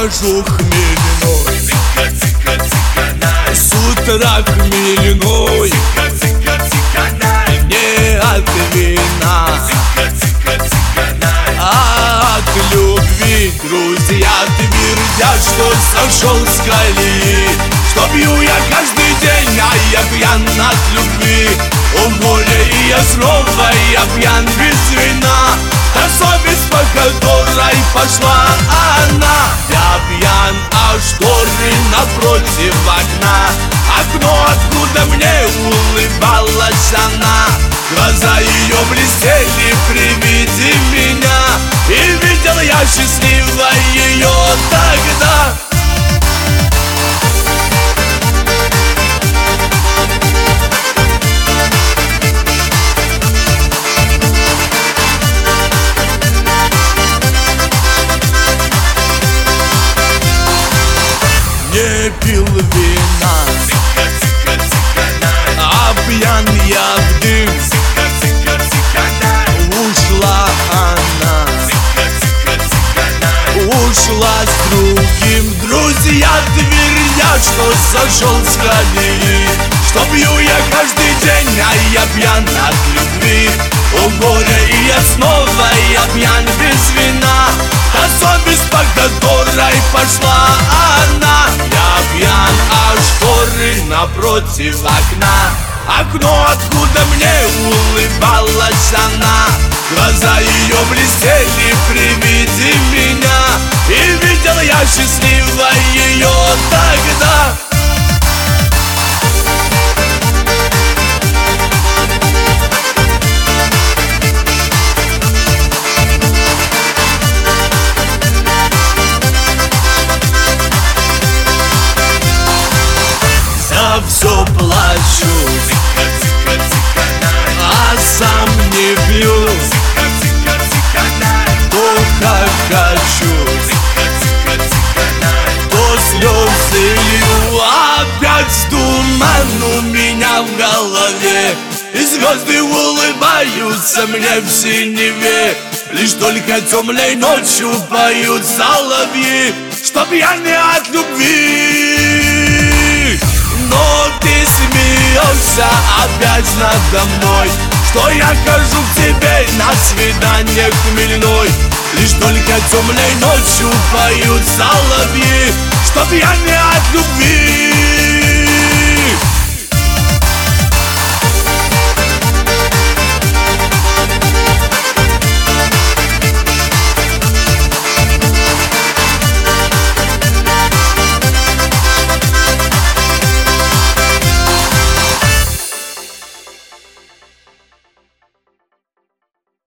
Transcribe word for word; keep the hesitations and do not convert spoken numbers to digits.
хожу хмельной, с утра хмельной, не от вина, а от любви. Друзья твердят, что сошел с колеи, что пью я каждый день, а я пьян от любви. О горе, и я снова, я пьян без вина. Та совесть, по которой пошла она. Я пьян, а шторы напротив окна. Окно, откуда мне улыбалась она. Глаза ее блестели при виде меня, и видел я счастливо ее тогда. Не пил вина, а пьян я в дым. Ушла она, ушла с другим. Друзья твердят, что сошел с колеи, что пью я каждый день, а я пьян от любви. О горе, и я снова, я пьян без вина. Та совесть, по которой пошла она. Я пьян, а шторы напротив окна. Окно, откуда мне улыбалась она. Глаза ее блестели при виде меня, и видел я счастливо ее тогда. За все плачу, а сам не пью, только хочу, то слезы лью. Опять туман у меня в голове, и звезды улыбаются мне в синеве. Лишь только темной ночью поют соловьи, чтоб я не от любви. Но ты смеешься опять надо мной, что я хожу к тебе на свидание хмельной. Лишь только темной ночью поют соловьи, чтоб я не от любви.